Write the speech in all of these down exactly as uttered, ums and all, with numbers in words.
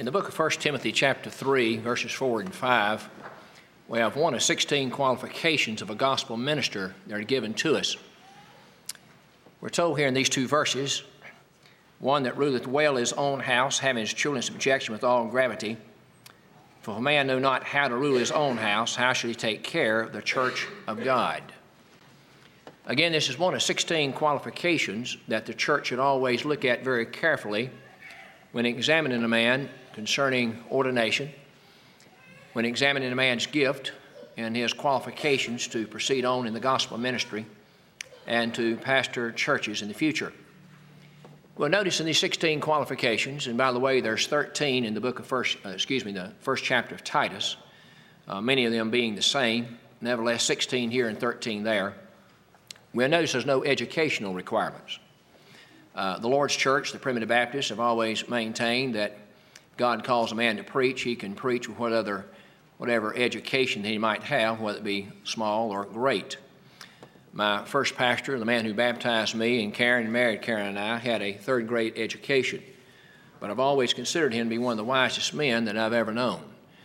In the book of First Timothy chapter three, verses four and five, we have one of sixteen qualifications of a gospel minister that are given to us. We're told here in these two verses, one that ruleth well his own house, having his children in subjection with all gravity. For if a man know not how to rule his own house, how shall he take care of the church of God? Again, this is one of sixteen qualifications that the church should always look at very carefully when examining a man concerning ordination, when examining a man's gift and his qualifications to proceed on in the gospel ministry and to pastor churches in the future. Well, notice in these sixteen qualifications, and by the way, there's thirteen in the book of first, uh, excuse me, the first chapter of Titus, uh, many of them being the same, nevertheless sixteen here and thirteen there. We'll notice there's no educational requirements. Uh, the Lord's Church, the Primitive Baptists, have always maintained that God calls a man to preach. He can preach with whatever, whatever education he might have, whether it be small or great. My first pastor, the man who baptized me, and Karen, and married Karen and I, had a third grade education. But I've always considered him to be one of the wisest men that I've ever known.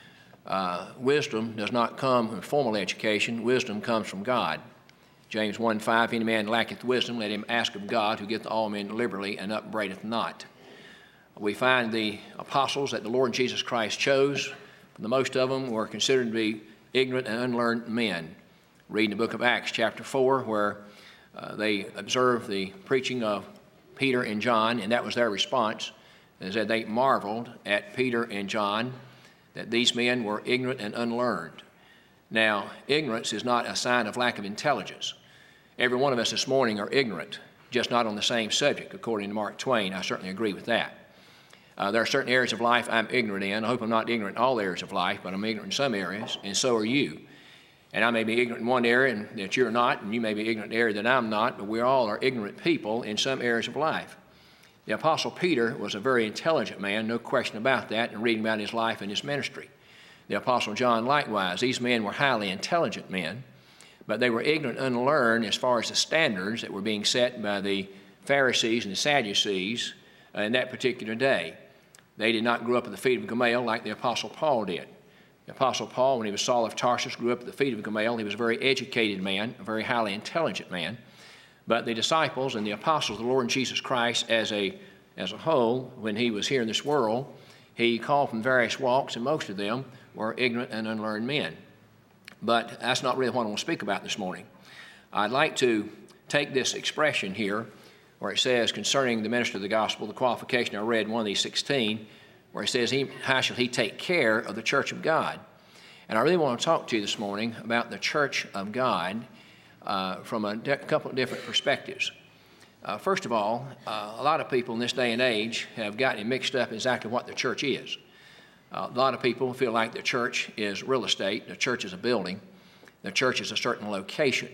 Uh, wisdom does not come from formal education. Wisdom comes from God. James one five, any man lacketh wisdom, let him ask of God, who giveth all men liberally and upbraideth not. We find the apostles that the Lord Jesus Christ chose. The most of them were considered to be ignorant and unlearned men. Read in the book of Acts chapter four, where uh, they observed the preaching of Peter and John, and that was their response, is that they marveled at Peter and John, that these men were ignorant and unlearned. Now, ignorance is not a sign of lack of intelligence. Every one of us this morning are ignorant, just not on the same subject, according to Mark Twain. I certainly agree with that. Uh, there are certain areas of life I'm ignorant in. I hope I'm not ignorant in all areas of life, but I'm ignorant in some areas, and so are you. And I may be ignorant in one area and that you're not, and you may be ignorant in an area that I'm not, but we all are ignorant people in some areas of life. The Apostle Peter was a very intelligent man, no question about that, and reading about his life and his ministry. The Apostle John likewise. These men were highly intelligent men, but they were ignorant and unlearned as far as the standards that were being set by the Pharisees and the Sadducees in that particular day. They did not grow up at the feet of Gamaliel like the Apostle Paul did. The Apostle Paul, when he was Saul of Tarsus, grew up at the feet of Gamaliel. He was a very educated man, a very highly intelligent man. But the disciples and the apostles of the Lord Jesus Christ as a, as a whole, when he was here in this world, he called from various walks, and most of them were ignorant and unlearned men. But that's not really what I want to speak about this morning. I'd like to take this expression here where it says concerning the minister of the gospel, the qualification I read, one of these sixteen, where it says, he, how shall he take care of the church of God? And I really want to talk to you this morning about the church of God uh, from a de- couple of different perspectives. Uh, first of all, uh, a lot of people in this day and age have gotten mixed up exactly what the church is. Uh, a lot of people feel like the church is real estate, the church is a building, the church is a certain location.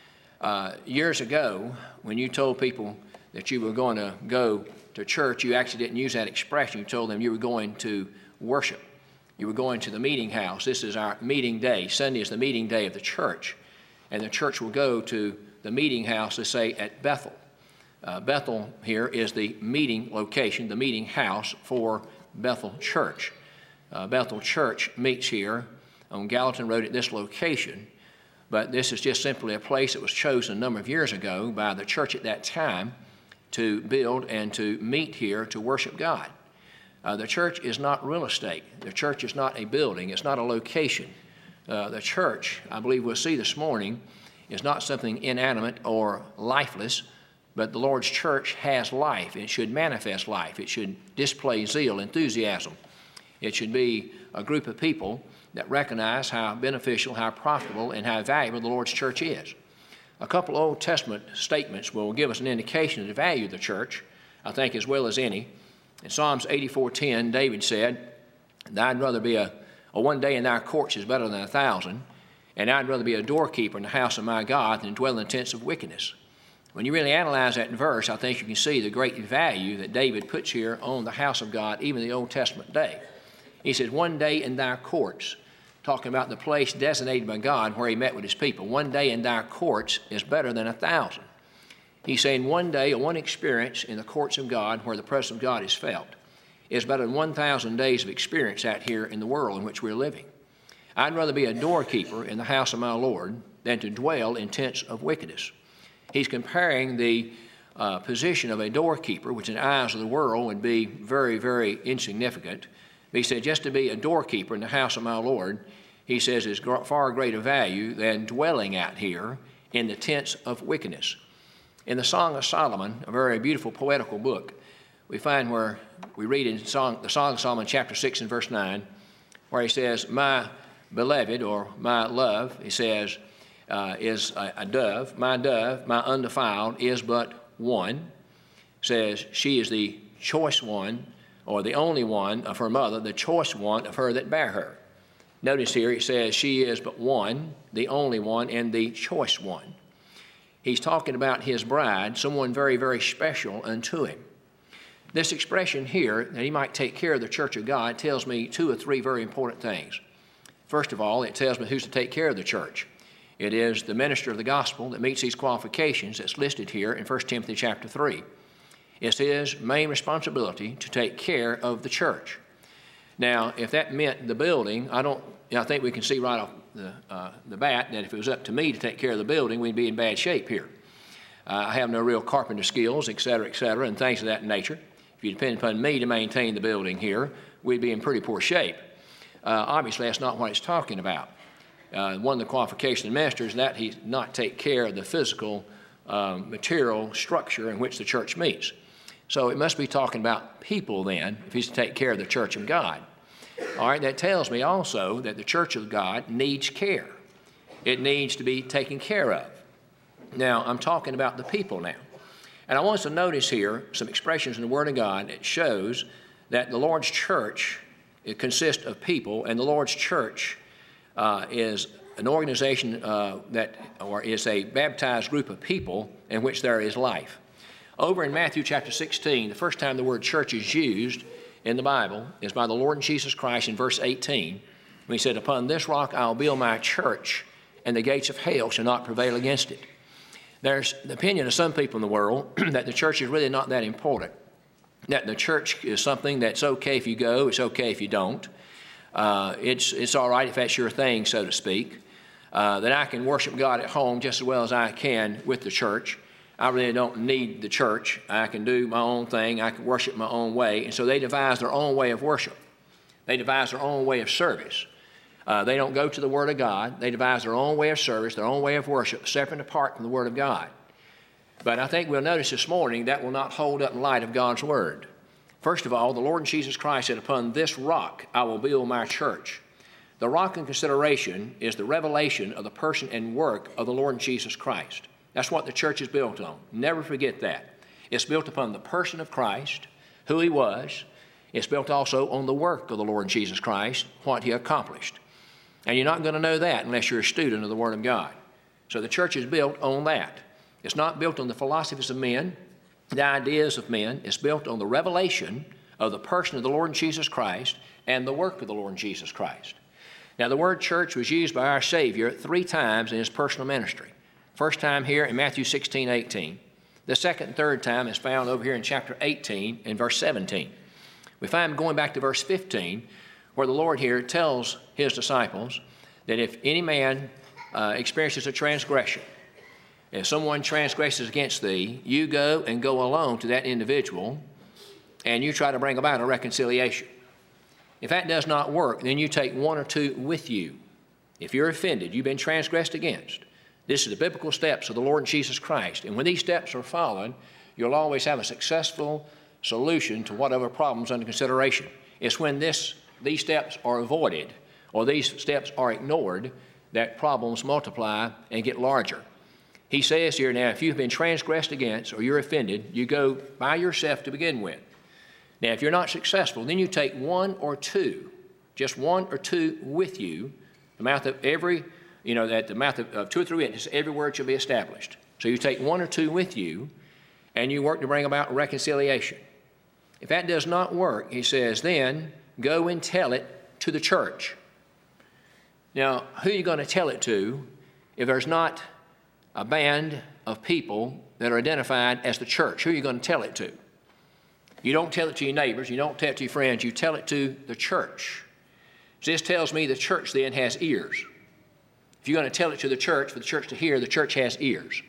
Uh, years ago, when you told people that you were going to go to church, you actually didn't use that expression. You told them you were going to worship. You were going to the meeting house. This is our meeting day. Sunday is the meeting day of the church. And the church will go to the meeting house, let's say, at Bethel. Uh, Bethel here is the meeting location, the meeting house for Bethel Church. Uh, Bethel Church meets here on Gallatin Road at this location, but this is just simply a place that was chosen a number of years ago by the church at that time to build and to meet here to worship God. Uh, the church is not real estate. The church is not a building. It's not a location. Uh, the church, I believe we'll see this morning, is not something inanimate or lifeless, but the Lord's church has life. It should manifest life. It should display zeal, enthusiasm. It should be a group of people that recognize how beneficial, how profitable, and how valuable the Lord's church is. A couple of Old Testament statements will give us an indication of the value of the church, I think, as well as any. In Psalms eighty-four ten, David said, I'd rather be a, a one day in thy courts is better than a thousand, and I'd rather be a doorkeeper in the house of my God than dwell in the tents of wickedness. When you really analyze that verse, I think you can see the great value that David puts here on the house of God, even in the Old Testament day. He says, one day in thy courts, talking about the place designated by God where he met with his people. One day in thy courts is better than a thousand. He's saying one day, one experience in the courts of God where the presence of God is felt is better than one thousand days of experience out here in the world in which we're living. I'd rather be a doorkeeper in the house of my Lord than to dwell in tents of wickedness. He's comparing the uh, position of a doorkeeper, which in the eyes of the world would be very, very insignificant. But he said just to be a doorkeeper in the house of my Lord, he says, is far greater value than dwelling out here in the tents of wickedness. In the Song of Solomon, a very beautiful poetical book, we find where we read in Song, the Song of Solomon, chapter six and verse nine, where he says, my beloved, or my love, he says, uh, is a, a dove. My dove, my undefiled, is but one. Says, she is the choice one, or the only one of her mother, the choice one of her that bare her. Notice here it says she is but one, the only one, and the choice one. He's talking about his bride, someone very, very special unto him. This expression here, that he might take care of the church of God, tells me two or three very important things. First of all, it tells me who's to take care of the church. It is the minister of the gospel that meets these qualifications that's listed here in First Timothy chapter three. It's his main responsibility to take care of the church. Now, if that meant the building, I don't, you know, I think we can see right off the, uh, the bat that if it was up to me to take care of the building, we'd be in bad shape here. Uh, I have no real carpenter skills, et cetera, et cetera, and things of that nature. If you depend upon me to maintain the building here, we'd be in pretty poor shape. Uh, obviously, that's not what it's talking about. Uh, one of the qualifications of the minister is that he not take care of the physical um, material structure in which the church meets. So it must be talking about people then, if he's to take care of the church of God. All right, that tells me also that the church of God needs care. It needs to be taken care of. Now, I'm talking about the people now. And I want us to notice here some expressions in the Word of God that shows that the Lord's church, it consists of people, and the Lord's church uh, is an organization uh, that, or is a baptized group of people in which there is life. Over in Matthew chapter sixteen, the first time the word church is used in the Bible is by the Lord Jesus Christ in verse eighteen, when he said, upon this rock I'll build my church, and the gates of hell shall not prevail against it. There's the opinion of some people in the world that the church is really not that important, that the church is something that's okay if you go, it's okay if you don't. Uh, it's, it's all right if that's your thing, so to speak, uh, that I can worship God at home just as well as I can with the church. I really don't need the church. I can do my own thing. I can worship my own way. And so they devise their own way of worship. They devise their own way of service. Uh, they don't go to the Word of God. They devise their own way of service, their own way of worship, separate and apart from the Word of God. But I think we'll notice this morning that will not hold up in light of God's Word. First of all, the Lord Jesus Christ said, upon this rock I will build my church. The rock in consideration is the revelation of the person and work of the Lord Jesus Christ. That's what the church is built on. Never forget that. It's built upon the person of Christ, who he was. It's built also on the work of the Lord Jesus Christ, what he accomplished. And you're not going to know that unless you're a student of the Word of God. So the church is built on that. It's not built on the philosophies of men, the ideas of men. It's built on the revelation of the person of the Lord Jesus Christ and the work of the Lord Jesus Christ. Now, the word church was used by our Savior three times in his personal ministry. First time here in Matthew sixteen, eighteen. The second and third time is found over here in chapter eighteen and verse seventeen. We find going back to verse fifteen, where the Lord here tells his disciples that if any man uh, experiences a transgression, if someone transgresses against thee, you go and go alone to that individual, and you try to bring about a reconciliation. If that does not work, then you take one or two with you. If you're offended, you've been transgressed against. This is the biblical steps of the Lord Jesus Christ. And when these steps are followed, you'll always have a successful solution to whatever problem's under consideration. It's when this, these steps are avoided or these steps are ignored that problems multiply and get larger. He says here now, if you've been transgressed against or you're offended, you go by yourself to begin with. Now, if you're not successful, then you take one or two, just one or two with you, the mouth of every You know, that the mouth of, of two or three witnesses, every word shall be established. So you take one or two with you, and you work to bring about reconciliation. If that does not work, he says, then go and tell it to the church. Now, who are you going to tell it to if there's not a band of people that are identified as the church? Who are you going to tell it to? You don't tell it to your neighbors. You don't tell it to your friends. You tell it to the church. So this tells me the church then has ears. If you're going to tell it to the church, for the church to hear, the church has ears.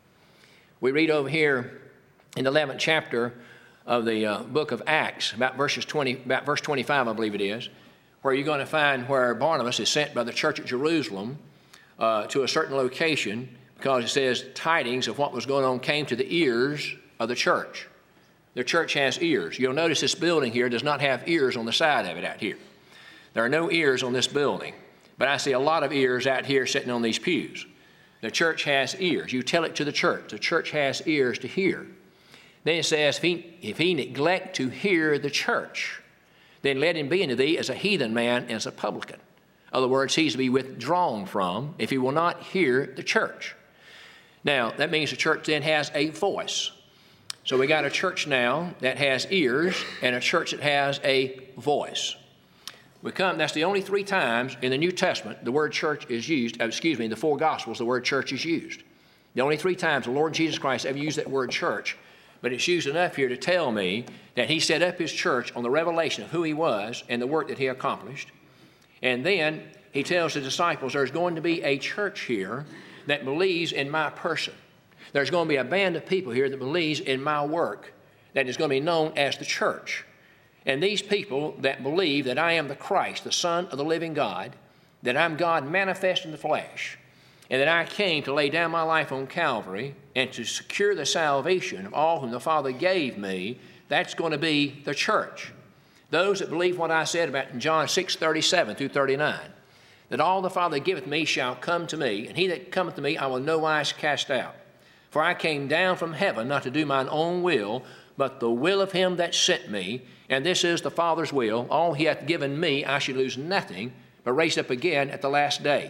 We read over here in the eleventh chapter of the uh, book of Acts, about verses twenty, about verse twenty-five, I believe it is, where you're going to find where Barnabas is sent by the church at Jerusalem uh, to a certain location, because it says tidings of what was going on came to the ears of the church. The church has ears. You'll notice this building here does not have ears on the side of it out here. There are no ears on this building, but I see a lot of ears out here sitting on these pews. The church has ears. You tell it to the church. The church has ears to hear. Then it says, if he, if he neglect to hear the church, then let him be unto thee as a heathen man and as a publican. In other words, he's to be withdrawn from if he will not hear the church. Now, that means the church then has a voice. So we got a church now that has ears and a church that has a voice. We come, that's the only three times in the New Testament the word church is used, uh, excuse me, in the four Gospels the word church is used. The only three times the Lord Jesus Christ ever used that word church, but it's used enough here to tell me that he set up his church on the revelation of who he was and the work that he accomplished. And then he tells the disciples there's going to be a church here that believes in my person. There's going to be a band of people here that believes in my work that is going to be known as the church. And these people that believe that I am the Christ, the Son of the living God, that I'm God manifest in the flesh, and that I came to lay down my life on Calvary and to secure the salvation of all whom the Father gave me, that's going to be the church. Those that believe what I said about in John six, thirty-seven through thirty-nine, that all the Father giveth me shall come to me, and he that cometh to me I will no wise cast out. For I came down from heaven not to do mine own will, but the will of him that sent me, and this is the Father's will. All he hath given me I should lose nothing, but raise up again at the last day.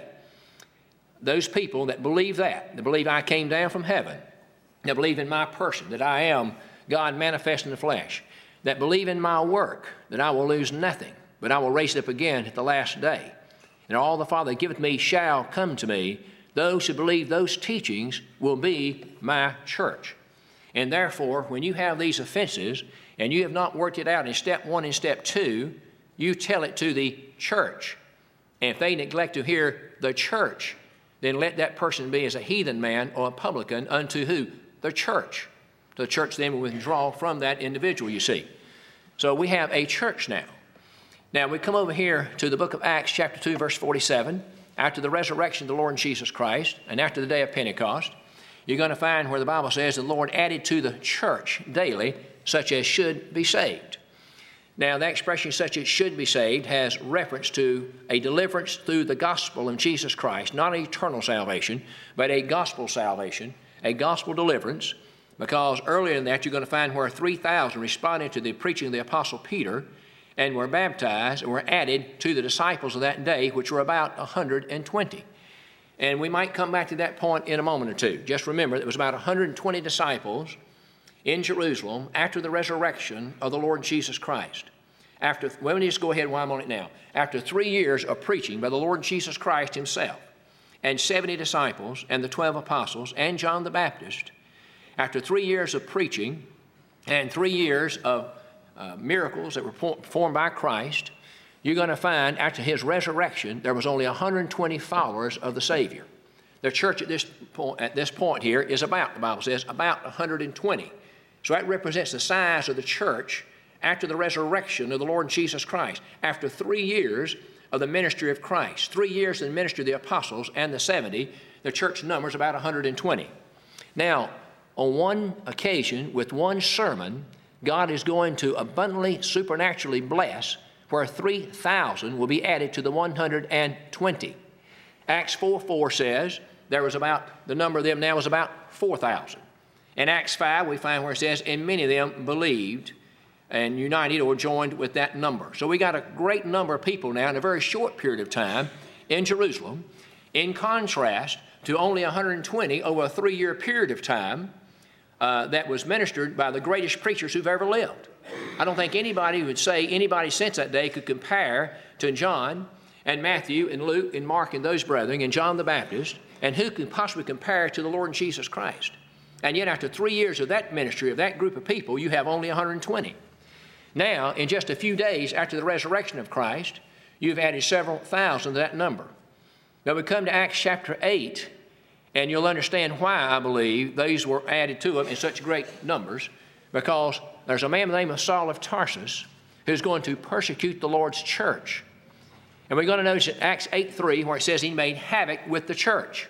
Those people that believe that, that believe I came down from heaven, that believe in my person, that I am God manifest in the flesh, that believe in my work, that I will lose nothing, but I will raise it up again at the last day. And all the Father giveth me shall come to me. Those who believe those teachings will be my church. And therefore, when you have these offenses and you have not worked it out in step one and step two, you tell it to the church. And if they neglect to hear the church, then let that person be as a heathen man or a publican unto who? The church. The church then will withdraw from that individual, you see. So we have a church now. Now we come over here to the book of Acts chapter two, verse forty-seven. After the resurrection of the Lord Jesus Christ and after the day of Pentecost, you're going to find where the Bible says the Lord added to the church daily such as should be saved. Now, the expression such as should be saved has reference to a deliverance through the gospel of Jesus Christ, not an eternal salvation, but a gospel salvation, a gospel deliverance, because earlier in that you're going to find where three thousand responded to the preaching of the Apostle Peter and were baptized and were added to the disciples of that day, which were about one hundred twenty. And we might come back to that point in a moment or two. Just remember, there was about one hundred twenty disciples in Jerusalem after the resurrection of the Lord Jesus Christ. After, well, let me just go ahead while I'm on it now. After three years of preaching by the Lord Jesus Christ himself, and seventy disciples, and the twelve apostles, and John the Baptist, after three years of preaching, and three years of uh, miracles that were performed by Christ, you're going to find after his resurrection, there was only one hundred twenty followers of the Savior. The church at this point, at this point here is about, the Bible says, about one hundred twenty. So that represents the size of the church after the resurrection of the Lord Jesus Christ, after three years of the ministry of Christ, three years of the ministry of the apostles and the seventy, the church numbers about one hundred twenty. Now, on one occasion, with one sermon, God is going to abundantly, supernaturally bless where three thousand will be added to the one hundred twenty. Acts four four says there was about, the number of them now is about four thousand. In Acts five, we find where it says, and many of them believed and united or joined with that number. So we got a great number of people now in a very short period of time in Jerusalem, in contrast to only one hundred twenty over a three-year period of time uh, that was ministered by the greatest preachers who've ever lived. I don't think anybody would say anybody since that day could compare to John and Matthew and Luke and Mark and those brethren and John the Baptist, and who can possibly compare to the Lord Jesus Christ. And yet after three years of that ministry, of that group of people, you have only one hundred twenty. Now, in just a few days after the resurrection of Christ, you've added several thousand to that number. Now we come to Acts chapter eight, and you'll understand why I believe these were added to them in such great numbers, because there's a man by the name of Saul of Tarsus who's going to persecute the Lord's church. And we're going to notice in Acts eight three where it says he made havoc with the church.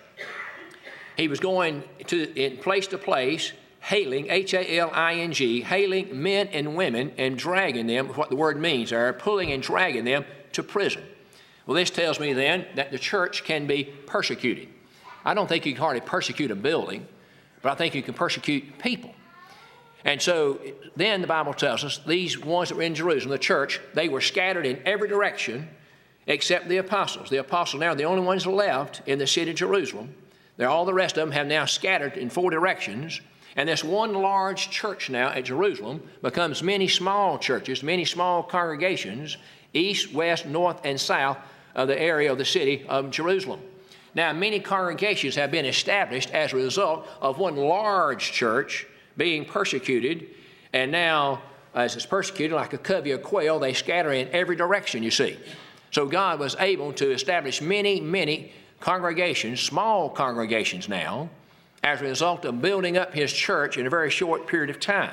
He was going to in place to place, hailing, H A L I N G, hailing men and women and dragging them, what the word means there, pulling and dragging them to prison. Well, this tells me then that the church can be persecuted. I don't think you can hardly persecute a building, but I think you can persecute people. And so then the Bible tells us these ones that were in Jerusalem, the church, they were scattered in every direction except the apostles. The apostles now are the only ones left in the city of Jerusalem. They're, all the rest of them have now scattered in four directions. And this one large church now at Jerusalem becomes many small churches, many small congregations, east, west, north, and south of the area of the city of Jerusalem. Now, many congregations have been established as a result of one large church being persecuted, and now, as it's persecuted like a covey of quail, they scatter in every direction, you see. So God was able to establish many, many congregations, small congregations now, as a result of building up his church in a very short period of time.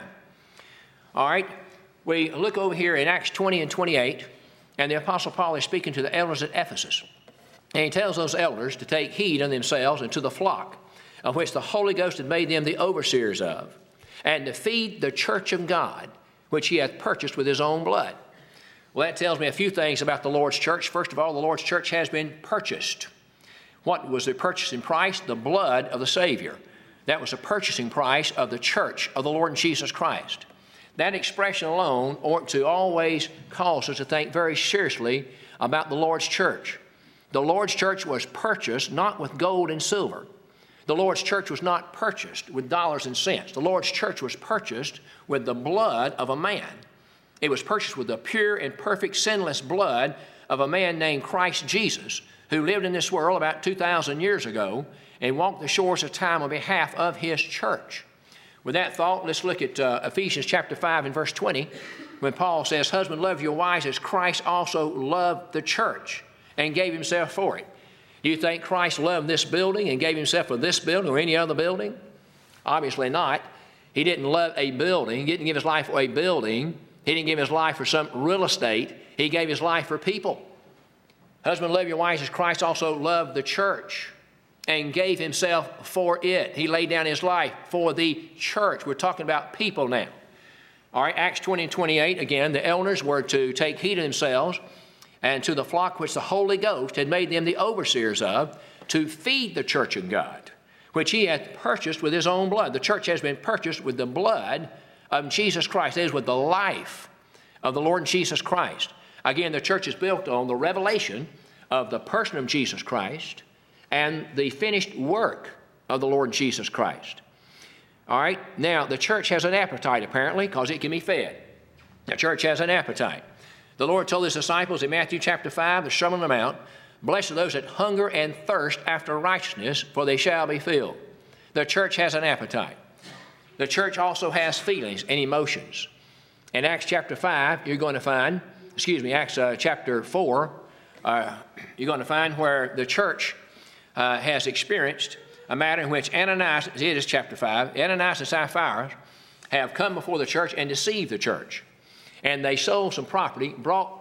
All right, we look over here in Acts twenty and twenty-eight, and the Apostle Paul is speaking to the elders at Ephesus. And he tells those elders to take heed of themselves and to the flock, of which the Holy Ghost had made them the overseers of, and to feed the church of God, which he hath purchased with his own blood. Well, that tells me a few things about the Lord's church. First of all, the Lord's church has been purchased. What was the purchasing price? The blood of the Savior. That was the purchasing price of the church of the Lord Jesus Christ. That expression alone ought to always cause us to think very seriously about the Lord's church. The Lord's church was purchased not with gold and silver. The Lord's church was not purchased with dollars and cents. The Lord's church was purchased with the blood of a man. It was purchased with the pure and perfect sinless blood of a man named Christ Jesus, who lived in this world about two thousand years ago and walked the shores of time on behalf of his church. With that thought, let's look at uh, Ephesians chapter five and verse twenty, when Paul says, "Husband, love your wives as Christ also loved the church and gave himself for it." Do you think Christ loved this building and gave himself for this building or any other building? Obviously not. He didn't love a building. He didn't give his life for a building. He didn't give his life for some real estate. He gave his life for people. Husband, love your wives as Christ also loved the church and gave himself for it. He laid down his life for the church. We're talking about people now. All right, Acts twenty and twenty-eight, again, the elders were to take heed of themselves and to the flock which the Holy Ghost had made them the overseers of, to feed the church of God, which he hath purchased with his own blood. The church has been purchased with the blood of Jesus Christ. That is, with the life of the Lord Jesus Christ. Again, the church is built on the revelation of the person of Jesus Christ and the finished work of the Lord Jesus Christ. All right, now the church has an appetite apparently, because it can be fed. The church has an appetite. The Lord told his disciples in Matthew chapter five, the Sermon on the Mount, "Blessed are those that hunger and thirst after righteousness, for they shall be filled." The church has an appetite. The church also has feelings and emotions. In Acts chapter five, you're going to find, excuse me, Acts uh, chapter four, uh, you're going to find where the church uh, has experienced a matter in which Ananias, it is chapter five, Ananias and Sapphira have come before the church and deceived the church. And they sold some property, brought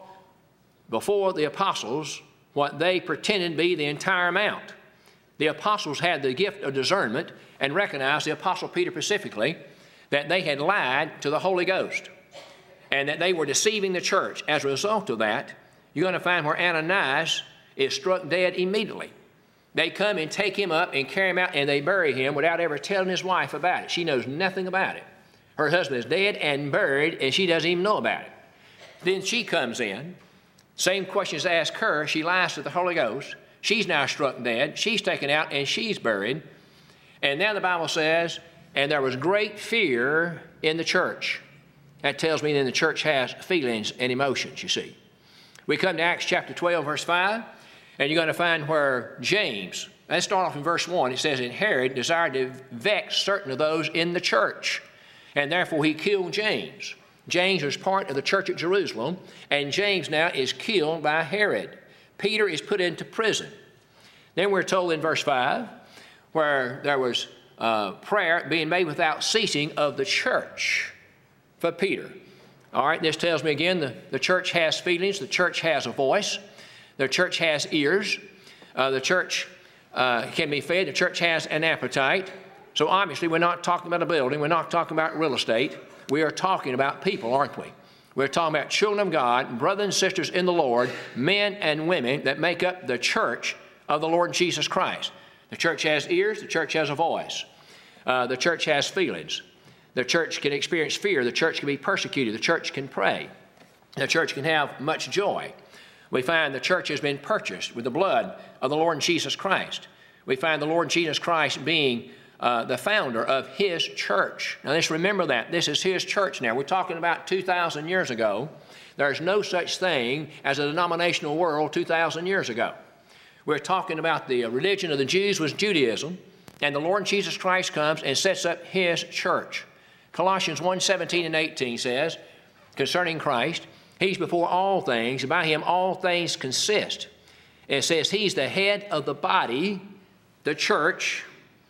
before the apostles what they pretended to be the entire amount. The apostles had the gift of discernment and recognized, the apostle Peter specifically, that they had lied to the Holy Ghost and that they were deceiving the church. As a result of that, you're going to find where Ananias is struck dead immediately. They come and take him up and carry him out, and they bury him without ever telling his wife about it. She knows nothing about it. Her husband is dead and buried, and she doesn't even know about it. Then she comes in. Same questions asked her. She lies to the Holy Ghost. She's now struck dead. She's taken out, and she's buried. And now the Bible says, and there was great fear in the church. That tells me then the church has feelings and emotions, you see. We come to Acts chapter twelve, verse five, and you're going to find where James, let's start off in verse one. It says, "And Herod desired to vex certain of those in the church, and therefore he killed James, James was part of the church at Jerusalem, and James now is killed by Herod. Peter is put into prison. Then we're told in verse five, where there was uh, prayer being made without ceasing of the church for Peter. All right, this tells me again the, the church has feelings, the church has a voice, the church has ears, uh, the church uh, can be fed, the church has an appetite. So obviously we're not talking about a building, we're not talking about real estate, we are talking about people, aren't we? We're talking about children of God, brothers and sisters in the Lord, men and women that make up the church of the Lord Jesus Christ. The church has ears, the church has a voice, uh, the church has feelings. The church can experience fear. The church can be persecuted. The church can pray. The church can have much joy. We find the church has been purchased with the blood of the Lord Jesus Christ. We find the Lord Jesus Christ being uh, the founder of His church. Now let's remember that. This is His church now. We're talking about two thousand years ago. There's no such thing as a denominational world two thousand years ago. We're talking about the religion of the Jews was Judaism, and the Lord Jesus Christ comes and sets up His church. Colossians one, seventeen and eighteen says, concerning Christ, He's before all things, and by Him all things consist. And it says He's the head of the body, the church.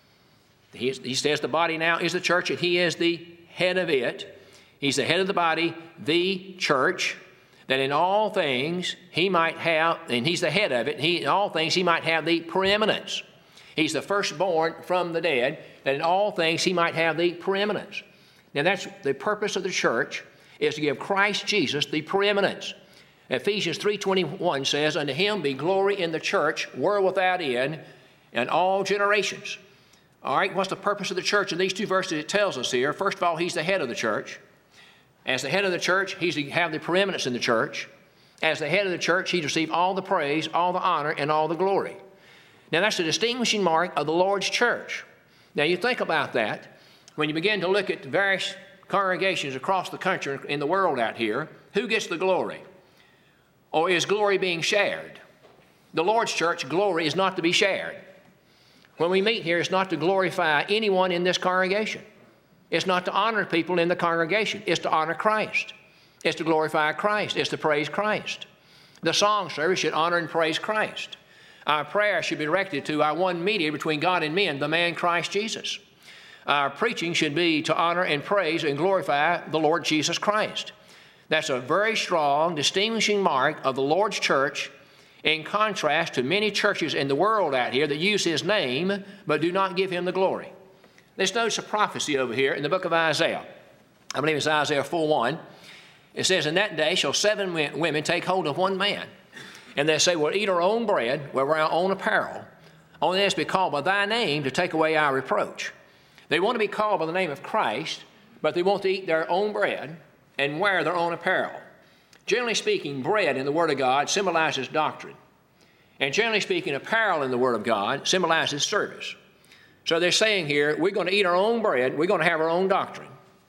He, is, he says the body now is the church, and He is the head of it. He's the head of the body, the church, that in all things He might have, and He's the head of it, he, in all things He might have the preeminence. He's the firstborn from the dead, that in all things He might have the preeminence. Now that's the purpose of the church, is to give Christ Jesus the preeminence. Ephesians three twenty-one says, unto Him be glory in the church, world without end, in all generations. All right, what's the purpose of the church? In these two verses it tells us here, first of all, He's the head of the church. As the head of the church, He's to have the preeminence in the church. As the head of the church, He's to receive all the praise, all the honor, and all the glory. Now that's the distinguishing mark of the Lord's church. Now you think about that. When you begin to look at various congregations across the country, in the world out here, who gets the glory? Or is glory being shared? The Lord's church, glory is not to be shared. When we meet here, it's not to glorify anyone in this congregation. It's not to honor people in the congregation. It's to honor Christ. It's to glorify Christ. It's to praise Christ. The song service should honor and praise Christ. Our prayer should be directed to our one mediator between God and men, the man Christ Jesus. Our preaching should be to honor and praise and glorify the Lord Jesus Christ. That's a very strong, distinguishing mark of the Lord's church, in contrast to many churches in the world out here that use His name but do not give Him the glory. Let's notice a prophecy over here in the book of Isaiah. I believe it's Isaiah four one. It says, in that day shall seven women take hold of one man, and they say, we'll eat our own bread, we'll wear our own apparel. Only this be called by thy name to take away our reproach. They want to be called by the name of Christ, but they want to eat their own bread and wear their own apparel. Generally speaking, bread in the Word of God symbolizes doctrine. And generally speaking, apparel in the Word of God symbolizes service. So they're saying here, we're going to eat our own bread, we're going to have our own doctrine.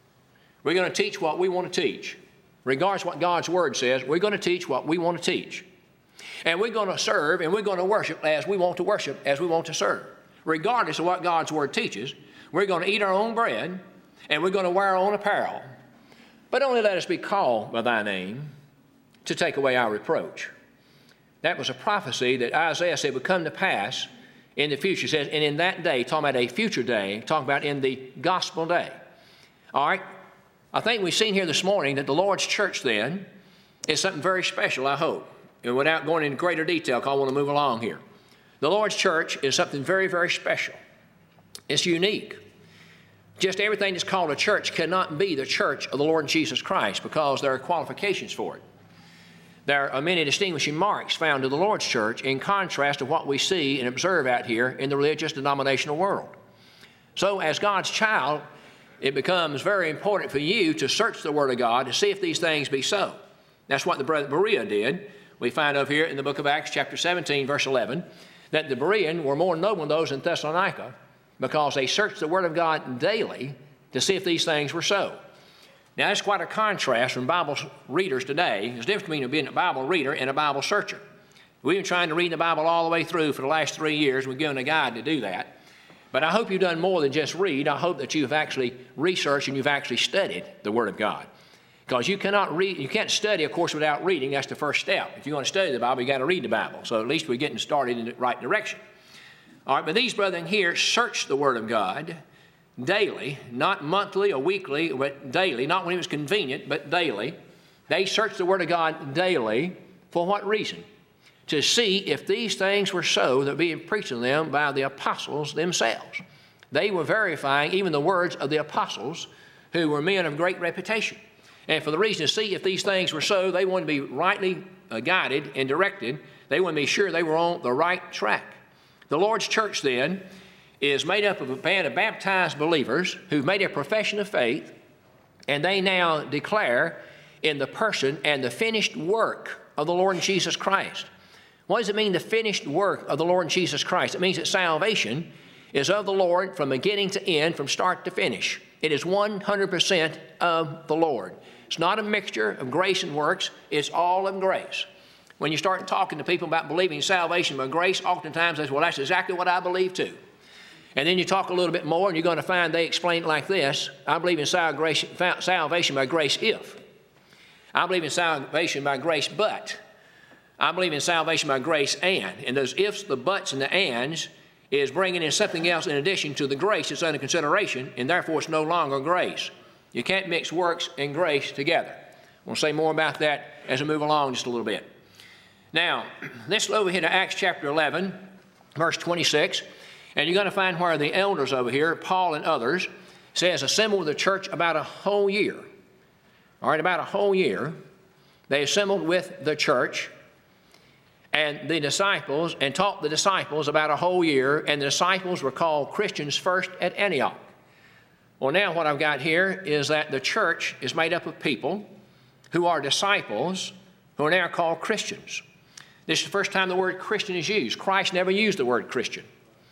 We're going to teach what we want to teach. Regardless of what God's Word says, we're going to teach what we want to teach. And we're going to serve and we're going to worship as we want to worship, as we want to serve. Regardless of what God's Word teaches, we're going to eat our own bread and we're going to wear our own apparel. But only let us be called by thy name to take away our reproach. That was a prophecy that Isaiah said would come to pass in the future. It says, and in that day, talking about a future day, talking about in the gospel day. All right, I think we've seen here this morning that the Lord's church then is something very special, I hope. And without going into greater detail, because I want to move along here. The Lord's church is something very, very special. It's unique. Just everything that's called a church cannot be the church of the Lord Jesus Christ because there are qualifications for it. There are many distinguishing marks found in the Lord's church in contrast to what we see and observe out here in the religious denominational world. So as God's child, it becomes very important for you to search the Word of God to see if these things be so. That's what the brother Berea did. We find over here in the book of Acts chapter seventeen, verse eleven, that the Bereans were more noble than those in Thessalonica because they searched the Word of God daily to see if these things were so. Now, that's quite a contrast from Bible readers today. There's a difference between being a Bible reader and a Bible searcher. We've been trying to read the Bible all the way through for the last three years. We're given a guide to do that. But I hope you've done more than just read. I hope that you've actually researched and you've actually studied the Word of God. Because you cannot read, you can't study, of course, without reading. That's the first step. If you want to study the Bible, you got to read the Bible. So at least we're getting started in the right direction. All right, but these brethren here search the Word of God daily, not monthly or weekly, but daily, not when it was convenient, but daily. They searched the Word of God daily. For what reason? To see if these things were so that were being preached to them by the apostles themselves. They were verifying even the words of the apostles, who were men of great reputation. And for the reason to see if these things were so, they wanted to be rightly uh, guided and directed. They wanted to be sure they were on the right track. The Lord's church, then, is made up of a band of baptized believers who've made a profession of faith, and they now declare in the person and the finished work of the Lord Jesus Christ. What does it mean, the finished work of the Lord Jesus Christ? It means that salvation is of the Lord from beginning to end, from start to finish. It is one hundred percent of the Lord. It's not a mixture of grace and works. It's all of grace. When you start talking to people about believing salvation by grace, oftentimes they say, well, that's exactly what I believe too. And then you talk a little bit more, and you're going to find they explain it like this. I believe in salvation by grace if. I believe in salvation by grace but. I believe in salvation by grace and. And those ifs, the buts, and the ands is bringing in something else in addition to the grace that's under consideration, and therefore it's no longer grace. You can't mix works and grace together. We'll say more about that as we move along just a little bit. Now, let's go over here to Acts chapter eleven, verse twenty-six. And you're going to find where the elders over here, Paul and others, says assembled the church about a whole year. All right, about a whole year. They assembled with the church and the disciples and taught the disciples about a whole year. And the disciples were called Christians first at Antioch. Well, now what I've got here is that the church is made up of people who are disciples who are now called Christians. This is the first time the word Christian is used. Christ never used the word Christian.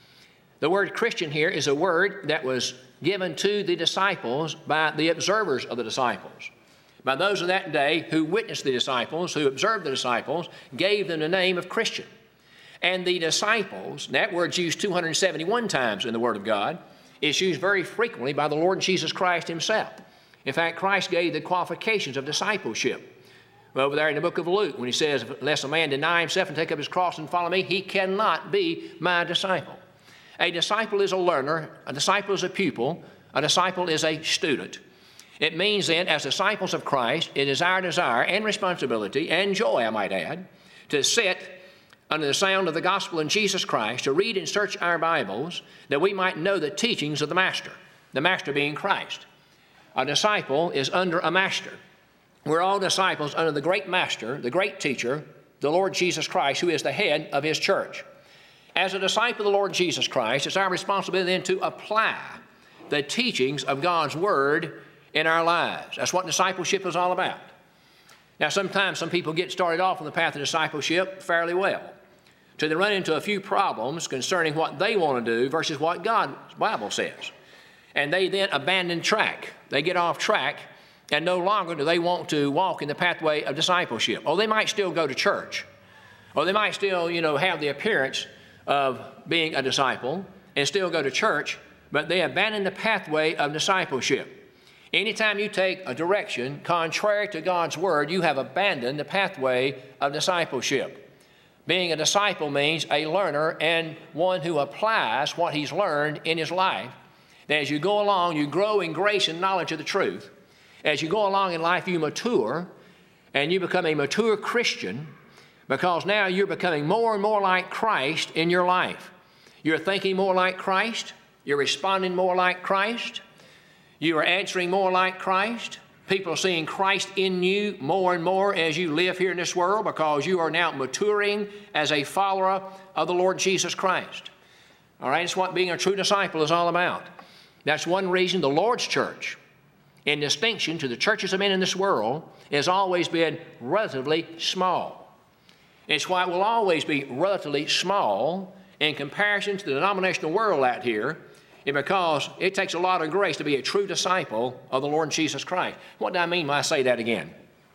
The word Christian here is a word that was given to the disciples by the observers of the disciples. By those of that day who witnessed the disciples, who observed the disciples, gave them the name of Christian. And the disciples, that word's used two hundred seventy-one times in the Word of God. It's used very frequently by the Lord Jesus Christ himself. In fact, Christ gave the qualifications of discipleship. Over there in the book of Luke, when he says, unless a man deny himself and take up his cross and follow me, he cannot be my disciple. A disciple is a learner, a disciple is a pupil, a disciple is a student. It means then, as disciples of Christ, it is our desire and responsibility and joy, I might add, to sit under the sound of the gospel in Jesus Christ, to read and search our Bibles, that we might know the teachings of the Master, the Master being Christ. A disciple is under a master. We're all disciples under the great Master, the great teacher, the Lord Jesus Christ, who is the head of his church. As a disciple of the Lord Jesus Christ, it's our responsibility then to apply the teachings of God's Word in our lives. That's what discipleship is all about. Now, sometimes some people get started off on the path of discipleship fairly well, till they run into a few problems concerning what they want to do versus what God's Bible says. And they then abandon track. They get off track, and no longer do they want to walk in the pathway of discipleship. Or they might still go to church. Or they might still, you know, have the appearance of being a disciple and still go to church, but they abandon the pathway of discipleship. Anytime you take a direction contrary to God's Word, you have abandoned the pathway of discipleship. Being a disciple means a learner and one who applies what he's learned in his life. That as you go along, you grow in grace and knowledge of the truth. As you go along in life, you mature, and you become a mature Christian, because now you're becoming more and more like Christ in your life. You're thinking more like Christ. You're responding more like Christ. You are answering more like Christ. People are seeing Christ in you more and more as you live here in this world, because you are now maturing as a follower of the Lord Jesus Christ. All right, it's what being a true disciple is all about. That's one reason the Lord's church, in distinction to the churches of men in this world, has always been relatively small. It's why it will always be relatively small in comparison to the denominational world out here, and because it takes a lot of grace to be a true disciple of the Lord Jesus Christ. What do I mean when I say that again?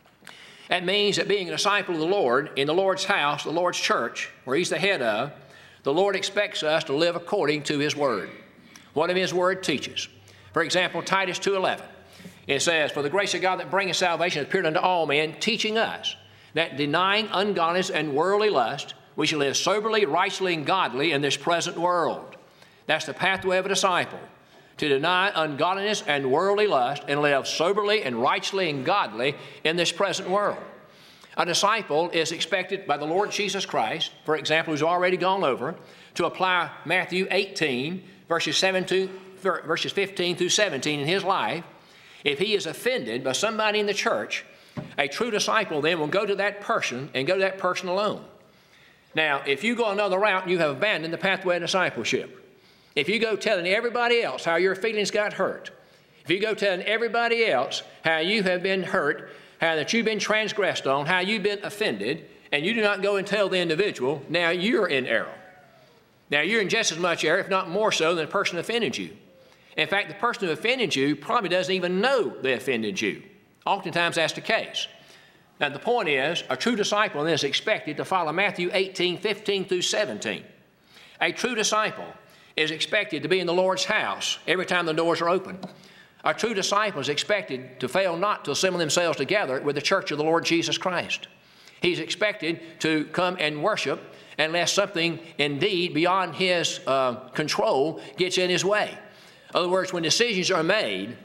That means that being a disciple of the Lord in the Lord's house, the Lord's church, where he's the head of, the Lord expects us to live according to his Word. What His Word teaches. For example, Titus two eleven. It says, "For the grace of God that bringeth salvation hath appeared unto all men, teaching us that denying ungodliness and worldly lust, we shall live soberly, righteously, and godly in this present world." That's the pathway of a disciple, to deny ungodliness and worldly lust and live soberly and righteously and godly in this present world. A disciple is expected by the Lord Jesus Christ, for example, who's already gone over, to apply Matthew eighteen, verses seventeen, verses fifteen through seventeen in his life. If he is offended by somebody in the church, a true disciple then will go to that person and go to that person alone. Now, if you go another route, you have abandoned the pathway of discipleship. If you go telling everybody else how your feelings got hurt, if you go telling everybody else how you have been hurt, how that you've been transgressed on, how you've been offended, and you do not go and tell the individual, now you're in error. Now you're in just as much error, if not more so, than the person who offended you. In fact, the person who offended you probably doesn't even know they offended you. Oftentimes that's the case. Now the point is, a true disciple then is expected to follow Matthew eighteen, fifteen through seventeen. A true disciple is expected to be in the Lord's house every time the doors are open. A true disciple is expected to fail not to assemble themselves together with the church of the Lord Jesus Christ. He's expected to come and worship unless something indeed beyond his uh, control gets in his way. In other words, when decisions are made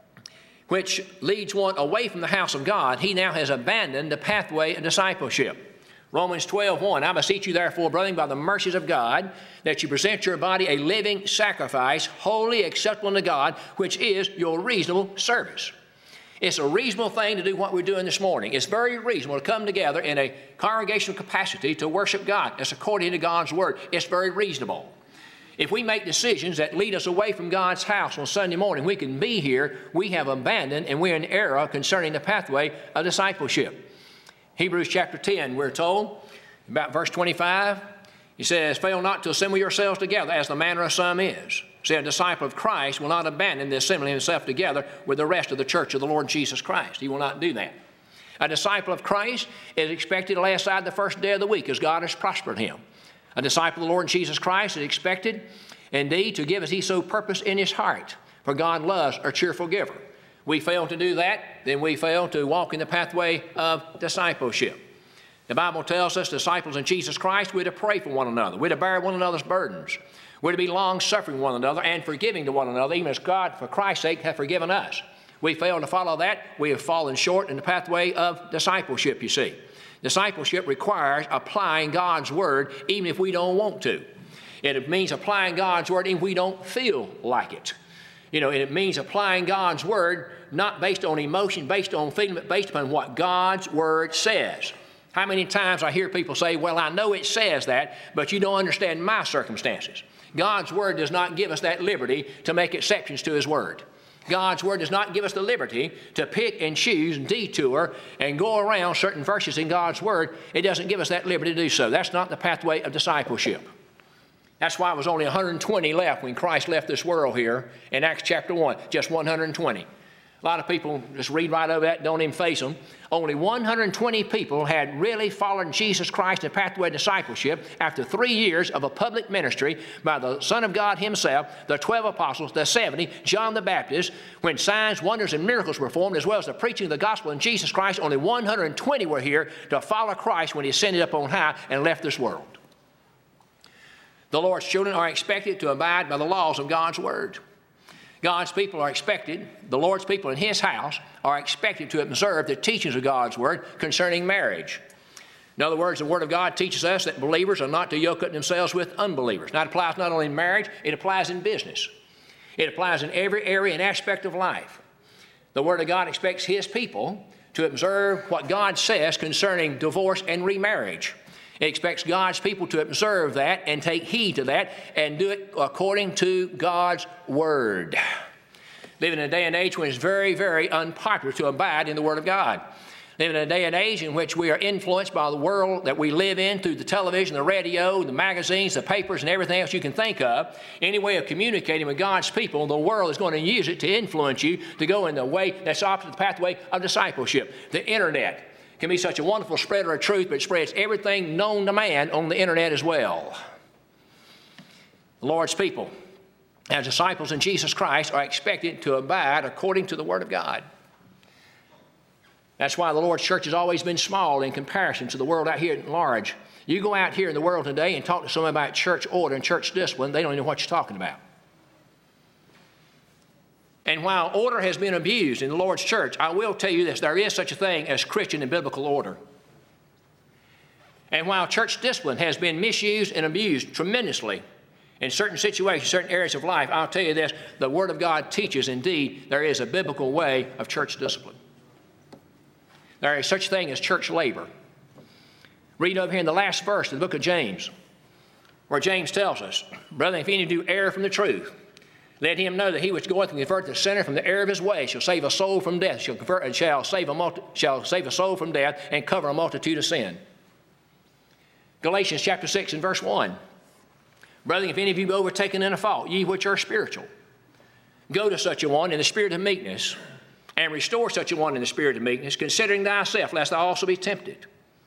which leads one away from the house of God, he now has abandoned the pathway of discipleship. Romans twelve, one, "I beseech you therefore, brethren, by the mercies of God, that you present your body a living sacrifice, wholly acceptable unto God, which is your reasonable service." It's a reasonable thing to do what we're doing this morning. It's very reasonable to come together in a congregational capacity to worship God. It's according to God's Word. It's very reasonable. If we make decisions that lead us away from God's house on Sunday morning, we can be here, we have abandoned, and we're in error concerning the pathway of discipleship. Hebrews chapter ten, we're told, about verse twenty-five, he says, "Fail not to assemble yourselves together, as the manner of some is." See, a disciple of Christ will not abandon the assembling himself together with the rest of the church of the Lord Jesus Christ. He will not do that. A disciple of Christ is expected to lay aside the first day of the week as God has prospered him. A disciple of the Lord Jesus Christ is expected, indeed, to give as he so purposed in his heart, for God loves a cheerful giver. We fail to do that, then we fail to walk in the pathway of discipleship. The Bible tells us, disciples in Jesus Christ, we're to pray for one another. We're to bear one another's burdens. We're to be long-suffering one another and forgiving to one another, even as God, for Christ's sake, hath forgiven us. We fail to follow that, we have fallen short in the pathway of discipleship, you see. Discipleship requires applying God's Word even if we don't want to. It means applying God's Word even if we don't feel like it. You know, and it means applying God's Word not based on emotion, based on feeling, but based upon what God's Word says. How many times I hear people say, "Well, I know it says that, but you don't understand my circumstances." God's Word does not give us that liberty to make exceptions to His Word. God's Word does not give us the liberty to pick and choose and detour and go around certain verses in God's Word. It doesn't give us that liberty to do so. That's not the pathway of discipleship. That's why it was only one hundred twenty left when Christ left this world here in Acts chapter one, just one hundred twenty. A lot of people just read right over that, don't even face them. Only one hundred twenty people had really followed Jesus Christ in the pathway of discipleship after three years of a public ministry by the Son of God Himself, the twelve apostles, the seventy, John the Baptist. When signs, wonders, and miracles were performed, as well as the preaching of the gospel in Jesus Christ, only one hundred twenty were here to follow Christ when He ascended up on high and left this world. The Lord's children are expected to abide by the laws of God's Word. God's people are expected, the Lord's people in His house are expected to observe the teachings of God's Word concerning marriage. In other words, the Word of God teaches us that believers are not to yoke up themselves with unbelievers. Now, it applies not only in marriage, it applies in business. It applies in every area and aspect of life. The Word of God expects His people to observe what God says concerning divorce and remarriage. It expects God's people to observe that and take heed to that and do it according to God's Word. Living in a day and age when it's very, very unpopular to abide in the Word of God. Living in a day and age in which we are influenced by the world that we live in through the television, the radio, the magazines, the papers, and everything else you can think of. Any way of communicating with God's people, the world is going to use it to influence you to go in the way that's opposite the pathway of discipleship. The Internet can be such a wonderful spreader of truth, but it spreads everything known to man on the Internet as well. The Lord's people as disciples in Jesus Christ, are expected to abide according to the Word of God. That's why the Lord's church has always been small in comparison to the world out here at large. You go out here in the world today and talk to someone about church order and church discipline, they don't even know what you're talking about. And while order has been abused in the Lord's church, I will tell you this, there is such a thing as Christian and biblical order. And while church discipline has been misused and abused tremendously in certain situations, certain areas of life, I'll tell you this, the Word of God teaches indeed there is a biblical way of church discipline. There is such a thing as church labor. Read over here in the last verse of the book of James, where James tells us, brethren, if any do err from the truth, let him know that he which goeth to convert the sinner from the error of his way shall save a soul from death, shall convert and shall save a multi, shall save a soul from death and cover a multitude of sin. Galatians chapter six and verse one. Brethren, if any of you be overtaken in a fault, ye which are spiritual, go to such a one in the spirit of meekness, and restore such a one in the spirit of meekness, considering thyself, lest thou also be tempted.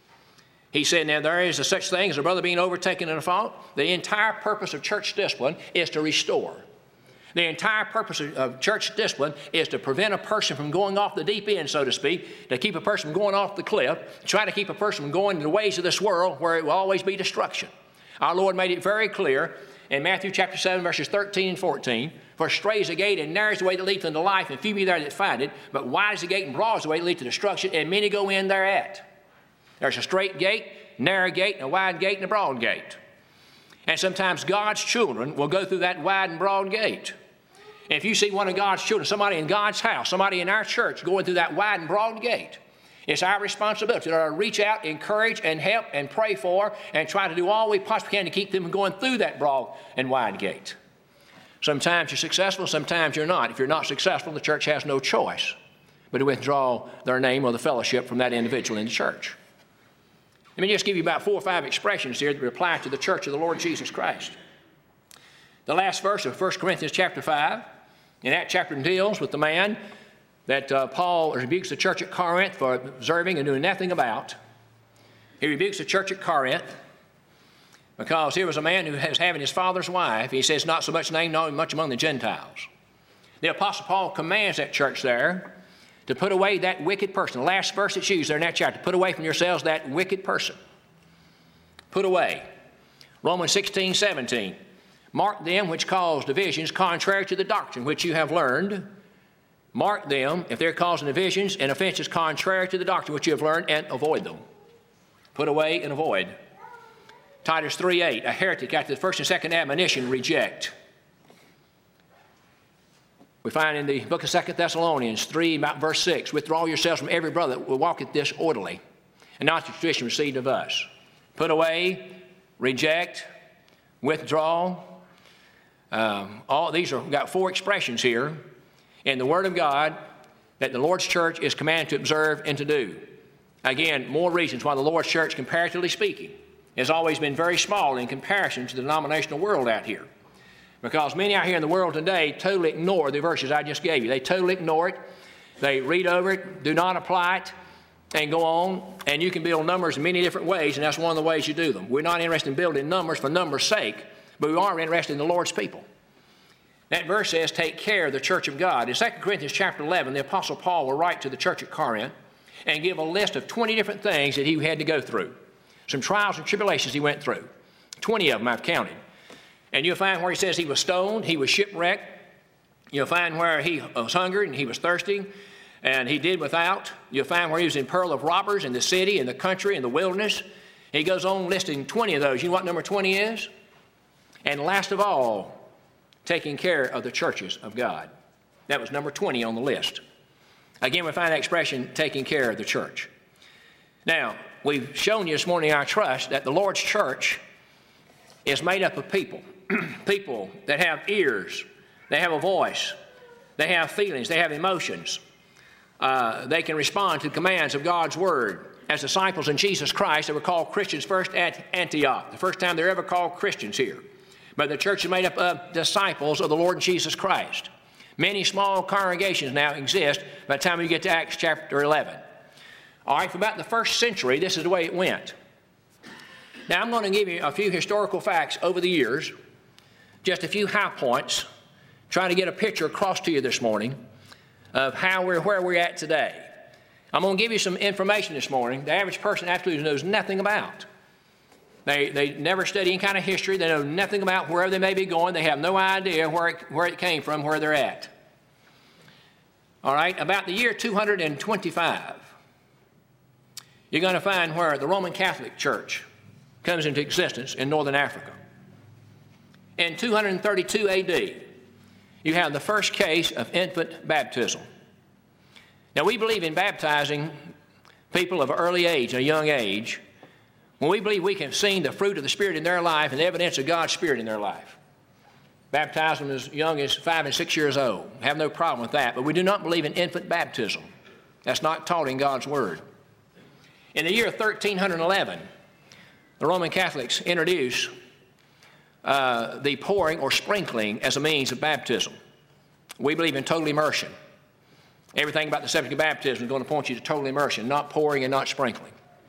He said, now there is a such thing as a brother being overtaken in a fault. The entire purpose of church discipline is to restore. The entire purpose of church discipline is to prevent a person from going off the deep end, so to speak, to keep a person from going off the cliff, try to keep a person from going in the ways of this world where it will always be destruction. Our Lord made it very clear in Matthew chapter seven, verses thirteen and fourteen, for strait is the gate and narrow is the way that leadeth unto life, and few be there that find it, but wide is the gate and broad is the way that leadeth to destruction, and many go in thereat. There's a straight gate, narrow gate, and a wide gate, and a broad gate. And sometimes God's children will go through that wide and broad gate. And if you see one of God's children, somebody in God's house, somebody in our church going through that wide and broad gate, it's our responsibility to reach out, encourage, and help, and pray for, and try to do all we possibly can to keep them from going through that broad and wide gate. Sometimes you're successful, sometimes you're not. If you're not successful, the church has no choice but to withdraw their name or the fellowship from that individual in the church. Let me just give you about four or five expressions here that apply to the church of the Lord Jesus Christ. The last verse of First Corinthians chapter five, and that chapter deals with the man that uh, Paul rebukes the church at Corinth for observing and doing nothing about. He rebukes the church at Corinth because here was a man who was having his father's wife. He says, not so much named, not much among the Gentiles. The Apostle Paul commands that church there to put away that wicked person. The last verse that's used there in that chapter, put away from yourselves that wicked person. Put away. Romans sixteen, seventeen. Mark them which cause divisions contrary to the doctrine which you have learned. Mark them if they're causing divisions and offenses contrary to the doctrine which you have learned, and avoid them. Put away and avoid. Titus three, eight. A heretic after the first and second admonition, reject. We find in the book of Second Thessalonians three, about verse six, withdraw yourselves from every brother that will walk at this orderly, and not the tradition received of us. Put away, reject, withdraw. Um, all these are, we've got four expressions here in the Word of God that the Lord's church is commanded to observe and to do. Again, more reasons why the Lord's church, comparatively speaking, has always been very small in comparison to the denominational world out here. Because many out here in the world today totally ignore the verses I just gave you. They totally ignore it. They read over it, do not apply it, and go on. And you can build numbers in many different ways, and that's one of the ways you do them. We're not interested in building numbers for numbers' sake, but we are interested in the Lord's people. That verse says, take care of the church of God. In Second Corinthians chapter eleven, the Apostle Paul will write to the church at Corinth and give a list of twenty different things that he had to go through. Some trials and tribulations he went through. twenty of them I've counted. And you'll find where he says he was stoned, he was shipwrecked. You'll find where he was hungry and he was thirsty, and he did without. You'll find where he was in peril of robbers in the city, in the country, in the wilderness. He goes on listing twenty of those. You know what number twenty is? And last of all, taking care of the churches of God. That was number twenty on the list. Again, we find that expression, taking care of the church. Now, we've shown you this morning, I trust, that the Lord's church is made up of people. People that have ears, they have a voice, they have feelings, they have emotions. Uh, they can respond to the commands of God's Word. As disciples in Jesus Christ, they were called Christians first at Antioch, the first time they were ever called Christians here. But the church is made up of disciples of the Lord Jesus Christ. Many small congregations now exist by the time we get to Acts chapter eleven. All right, for about the first century, this is the way it went. Now, I'm going to give you a few historical facts over the years, just a few high points trying to get a picture across to you this morning of how we're where we're at today. I'm going to give you some information this morning the average person absolutely knows nothing about. They, they never study any kind of history. They know nothing about wherever they may be going. They have no idea where it, where it came from, where they're at. All right, about the year two hundred twenty-five, you're going to find where the Roman Catholic Church comes into existence in northern Africa. In two hundred thirty-two A D, you have the first case of infant baptism. Now, we believe in baptizing people of early age, a young age, when we believe we can see the fruit of the Spirit in their life and the evidence of God's Spirit in their life. Baptize them as young as five and six years old. Have no problem with that, but we do not believe in infant baptism. That's not taught in God's Word. In the year thirteen eleven, the Roman Catholics introduced uh, the pouring or sprinkling as a means of baptism. We believe in total immersion. Everything about the subject of baptism is going to point you to total immersion, not pouring and not sprinkling.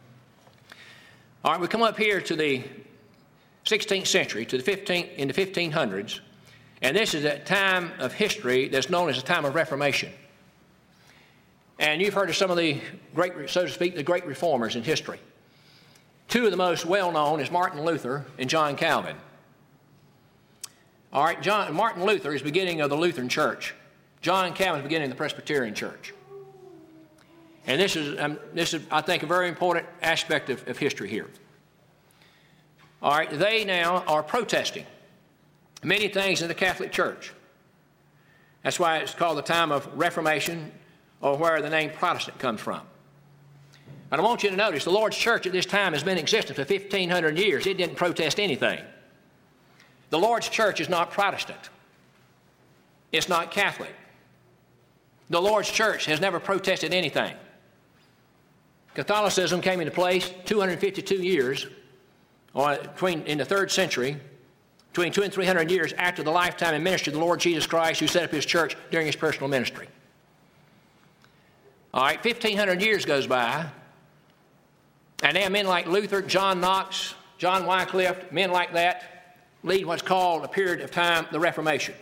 All right, we come up here to the sixteenth century, to the fifteenth, in the fifteen hundreds, and this is a time of history that's known as the time of Reformation. And you've heard of some of the great, so to speak, the great reformers in history. Two of the most well-known is Martin Luther and John Calvin. All right, John, Martin Luther is the beginning of the Lutheran Church. John Calvin is the beginning of the Presbyterian Church. And this is, um, this is, I think, a very important aspect of, of history here. All right, they now are protesting many things in the Catholic Church. That's why it's called the time of Reformation, or where the name Protestant comes from. And I want you to notice the Lord's Church at this time has been in existence for fifteen hundred years. It didn't protest anything. The Lord's Church is not Protestant. It's not Catholic. The Lord's Church has never protested anything. Catholicism came into place two hundred fifty-two years, or between, in the third century, between two and three hundred years after the lifetime and ministry of the Lord Jesus Christ, who set up his church during his personal ministry. All right, fifteen hundred years goes by, and now men like Luther, John Knox, John Wycliffe, men like that, lead what's called a period of time, the Reformation.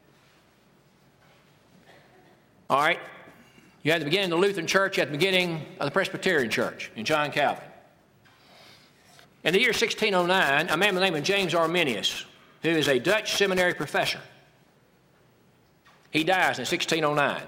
All right, you had the beginning of the Lutheran Church, you had the beginning of the Presbyterian Church in John Calvin. In the year sixteen oh nine, a man by the name of James Arminius, who is a Dutch seminary professor, he dies in sixteen oh nine.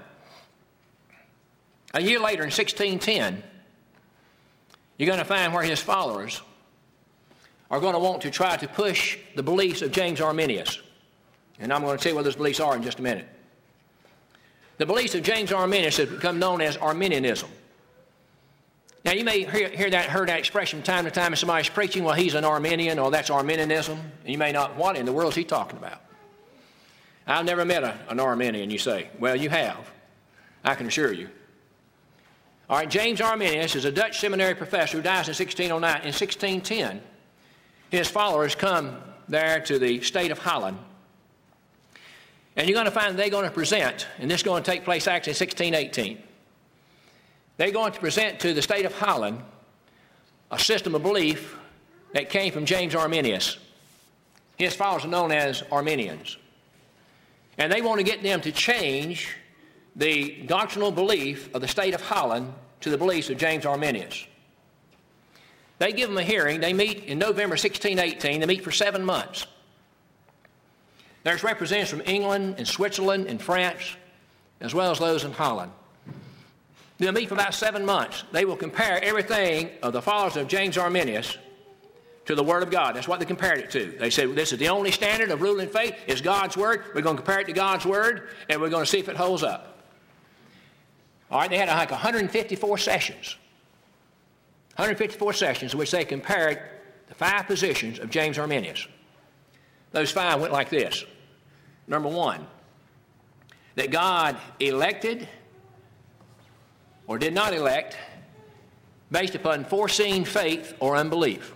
A year later, in sixteen ten, you're going to find where his followers are going to want to try to push the beliefs of James Arminius. And I'm going to tell you what those beliefs are in just a minute. The beliefs of James Arminius have become known as Arminianism. Now, you may hear, hear that, heard that expression from time to time if somebody's preaching, well, he's an Arminian, or that's Arminianism. And you may not, what in the world is he talking about? I've never met a, an Arminian, you say. Well, you have. I can assure you. All right, James Arminius is a Dutch seminary professor who dies in sixteen oh nine. In sixteen ten, his followers come there to the state of Holland. And you're going to find they're going to present, and this is going to take place actually in sixteen eighteen. They're going to present to the state of Holland a system of belief that came from James Arminius. His followers are known as Arminians. And they want to get them to change the doctrinal belief of the state of Holland to the beliefs of James Arminius. They give them a hearing. They meet in November sixteen eighteen. They meet for seven months. There's representatives from England and Switzerland and France, as well as those in Holland. They'll meet for about seven months. They will compare everything of the followers of James Arminius to the Word of God. That's what they compared it to. They said, this is the only standard of ruling faith is God's Word. We're going to compare it to God's Word, and we're going to see if it holds up. All right, they had like one hundred fifty-four sessions. one hundred fifty-four sessions in which they compared the five positions of James Arminius. Those five went like this. Number one, that God elected or did not elect based upon foreseen faith or unbelief.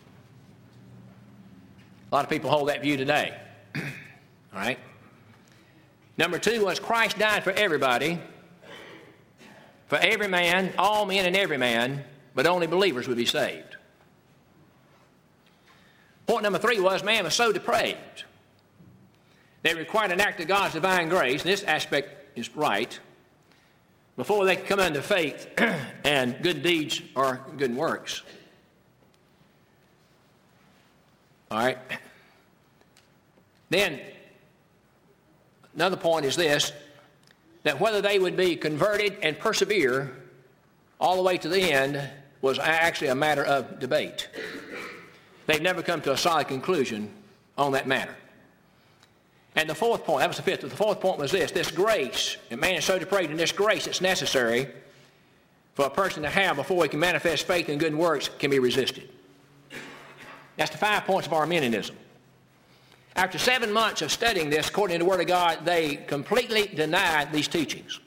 A lot of people hold that view today. All right. Number two was Christ died for everybody, for every man, all men and every man, but only believers would be saved. Point number three was man was so depraved They required an act of God's divine grace, and this aspect is right, before they can come unto faith and good deeds or good works. All right. Then, another point is this, that whether they would be converted and persevere all the way to the end was actually a matter of debate. They've never come to a solid conclusion on that matter. And the fourth point, that was the fifth, the fourth point was this, this grace, and man is so depraved in this grace that's necessary for a person to have before he can manifest faith in good works can be resisted. That's the five points of Arminianism. After seven months of studying this, according to the Word of God, they completely denied these teachings.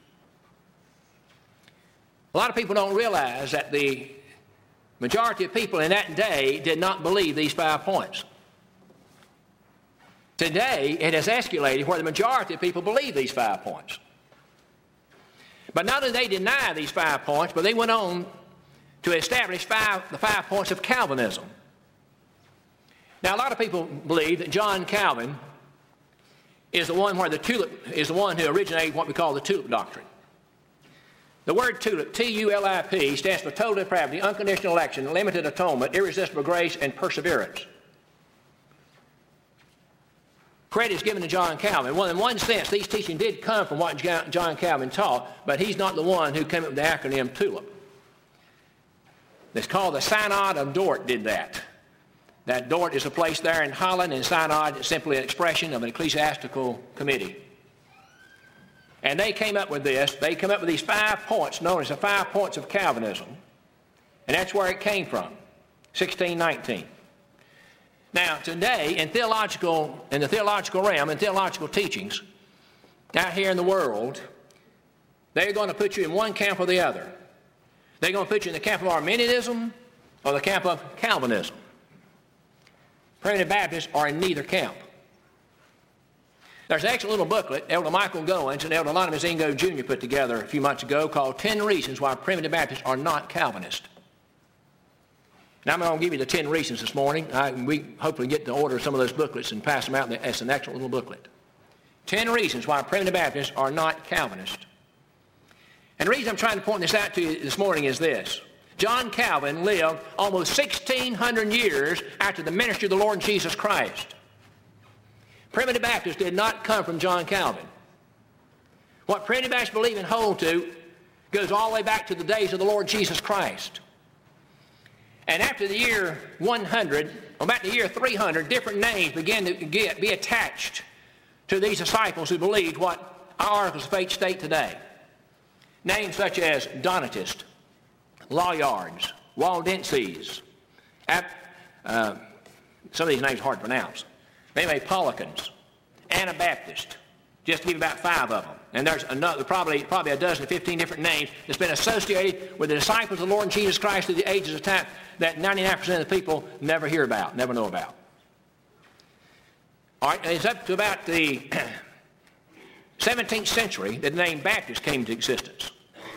A lot of people don't realize that the majority of people in that day did not believe these five points. Today, it has escalated where the majority of people believe these five points. But not only did they deny these five points, but they went on to establish five, the five points of Calvinism. Now, a lot of people believe that John Calvin is the one where the tulip is the one who originated what we call the tulip doctrine. The word tulip, T U L I P, stands for total depravity, unconditional election, limited atonement, irresistible grace, and perseverance. Credit is given to John Calvin. Well, in one sense, these teachings did come from what John Calvin taught, but he's not the one who came up with the acronym TULIP. It's called the Synod of Dort did that. That Dort is a place there in Holland, and Synod is simply an expression of an ecclesiastical committee. And they came up with this. They came up with these five points known as the five points of Calvinism. And that's where it came from, sixteen nineteen. Now, today, in theological, in the theological realm, in theological teachings, out here in the world, they're going to put you in one camp or the other. They're going to put you in the camp of Arminianism or the camp of Calvinism. Primitive Baptists are in neither camp. There's an excellent little booklet Elder Michael Goins and Elder Lonnie Ingo Junior put together a few months ago called ten Reasons Why Primitive Baptists Are Not Calvinist. Now, I'm going to give you the ten reasons this morning. I, we hopefully get to order some of those booklets and pass them out. It's an excellent little booklet. ten Reasons Why Primitive Baptists Are Not Calvinist. And the reason I'm trying to point this out to you this morning is this. John Calvin lived almost sixteen hundred years after the ministry of the Lord Jesus Christ. Primitive Baptists did not come from John Calvin. What Primitive Baptists believe and hold to goes all the way back to the days of the Lord Jesus Christ. And after the year one hundred, about the year three hundred, different names began to get, be attached to these disciples who believed what our Articles of Faith state today. Names such as Donatists, Lollards, Waldenses, uh, some of these names are hard to pronounce. Neapolitans, Anabaptists, just to give you about five of them. And there's another, probably, probably a dozen, fifteen different names that's been associated with the disciples of the Lord Jesus Christ through the ages of time that ninety-nine percent of the people never hear about, never know about. All right, and it's up to about the seventeenth century that the name Baptist came into existence.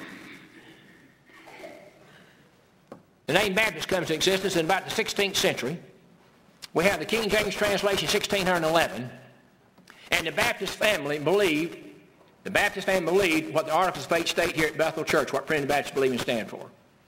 The name Baptist comes into existence in about the sixteenth century. We have the King James translation, sixteen eleven, and the Baptist family believed, the Baptist family believed what the Articles of Faith state here at Bethel Church, what Primitive Baptists believe and stand for.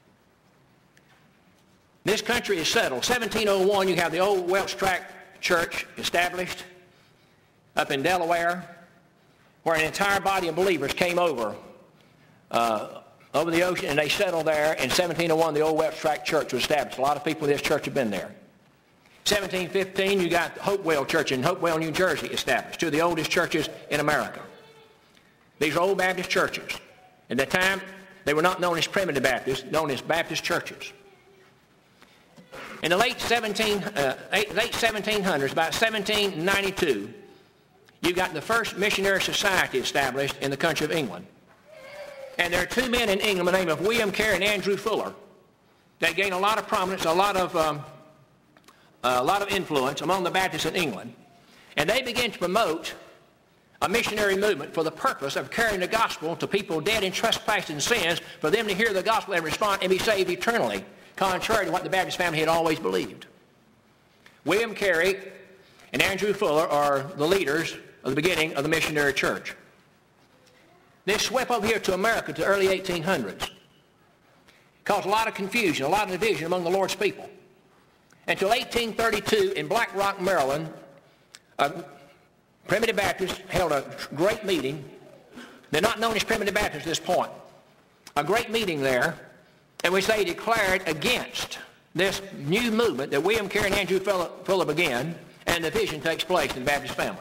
This country is settled. seventeen oh one, you have the old Welch Tract Church established up in Delaware, where an entire body of believers came over uh, over the ocean, and they settled there. In seventeen oh one, the old Welch Tract Church was established. A lot of people in this church have been there. seventeen fifteen, you got Hopewell Church in Hopewell, New Jersey established, two of the oldest churches in America. These are old Baptist churches. At that time, they were not known as Primitive Baptists, known as Baptist churches. In the late, seventeen, uh, late seventeen hundreds, about seventeen ninety-two, you got the first missionary society established in the country of England. And there are two men in England by the name of William Carey and Andrew Fuller that gained a lot of prominence, a lot of, um, a lot of influence among the Baptists in England. And they began to promote a missionary movement for the purpose of carrying the gospel to people dead in trespasses and sins, for them to hear the gospel and respond and be saved eternally, contrary to what the Baptist family had always believed. William Carey and Andrew Fuller are the leaders of the beginning of the missionary church. This swept over here to America to the early eighteen hundreds. Caused a lot of confusion, a lot of division among the Lord's people. Until eighteen thirty-two in Black Rock, Maryland, a Primitive Baptists held a great meeting. They're not known as Primitive Baptists at this point. A great meeting there in which they declared against this new movement that William Carey and Andrew Fuller began, and division takes place in the Baptist family.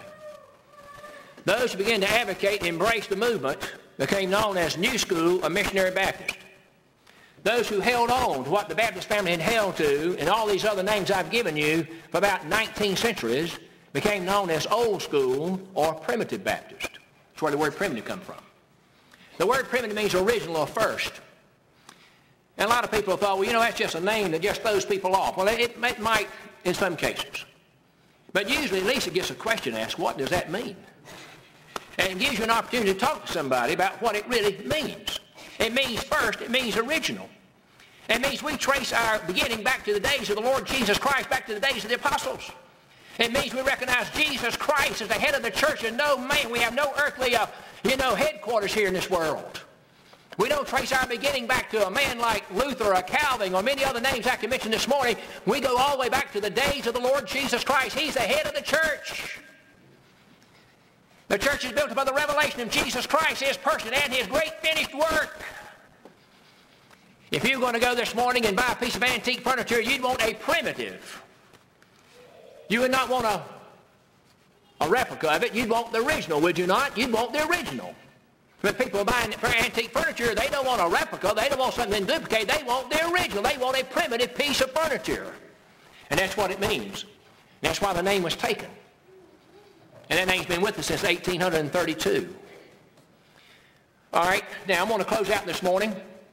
Those who began to advocate and embrace the movement became known as New School of Missionary Baptists. Those who held on to what the Baptist family had held to, and all these other names I've given you, for about nineteen centuries, became known as Old School or Primitive Baptist. That's where the word primitive comes from. The word primitive means original or first. And a lot of people have thought, well, you know, that's just a name that just throws people off. Well, it, it might in some cases. But usually at least it gets a question asked, what does that mean? And it gives you an opportunity to talk to somebody about what it really means. It means first, it means original. It means we trace our beginning back to the days of the Lord Jesus Christ, back to the days of the apostles. It means we recognize Jesus Christ as the head of the church and no man. We have no earthly, uh, you know, headquarters here in this world. We don't trace our beginning back to a man like Luther or Calvin or many other names I can mention this morning. We go all the way back to the days of the Lord Jesus Christ. He's the head of the church. The church is built upon the revelation of Jesus Christ, his person, and his great finished work. If you're going to go this morning and buy a piece of antique furniture, you'd want a primitive. You would not want a, a replica of it. You'd want the original, would you not? You'd want the original. When people are buying antique furniture, they don't want a replica. They don't want something duplicated. They want the original. They want a primitive piece of furniture. And that's what it means. That's why the name was taken. And that name's been with us since eighteen thirty-two. All right, now I'm going to close out this morning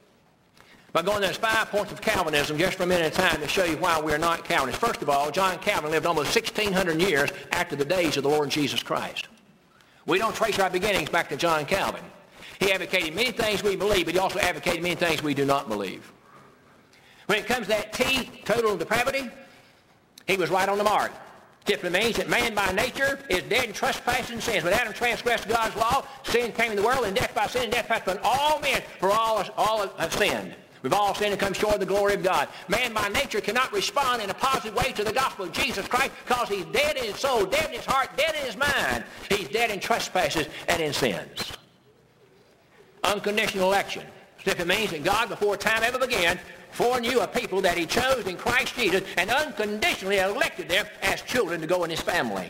by going to those five points of Calvinism just for a minute at a time to show you why we're not Calvinists. First of all, John Calvin lived almost sixteen hundred years after the days of the Lord Jesus Christ. We don't trace our beginnings back to John Calvin. He advocated many things we believe, but he also advocated many things we do not believe. When it comes to that T, total depravity, he was right on the mark. Simply means that man by nature is dead in trespasses and sins. When Adam transgressed God's law, sin came in the world, and death by sin, and death passed upon all men, for all, all have sinned. We've all sinned and come short of the glory of God. Man by nature cannot respond in a positive way to the gospel of Jesus Christ because he's dead in his soul, dead in his heart, dead in his mind. He's dead in trespasses and in sins. Unconditional election simply means that God, before time ever began, foreknew a people that he chose in Christ Jesus and unconditionally elected them as children to go in his family.